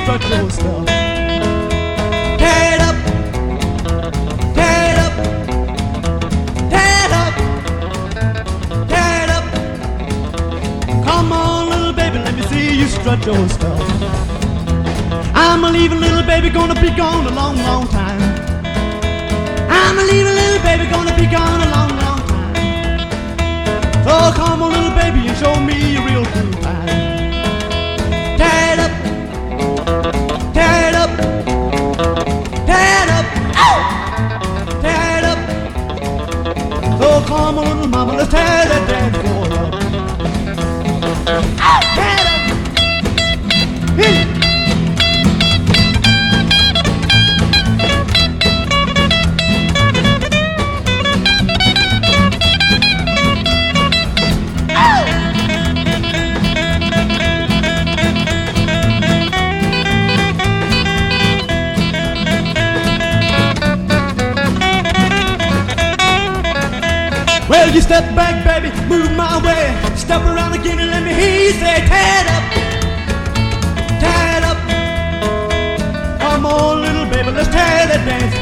strut your stuff. Tear it up, tear it up, tear it up, tear it up. Come on, little baby, let me see you strut your stuff. I'm a leaving, little baby, gonna be gone a long, long time. I'm a leaving, little baby, gonna be gone a long, long time. So come on, little baby, and show me a real cool time. Tear it up, tear it up, tear it up, oh! Tear it up. So come on, little mama, let's tear that dance floor up. Oh, tear it up. Hey. Well, you step back, baby, move my way. Step around again and let me hear you say, tear it up, tear it up. Come on, little baby, let's tear that dance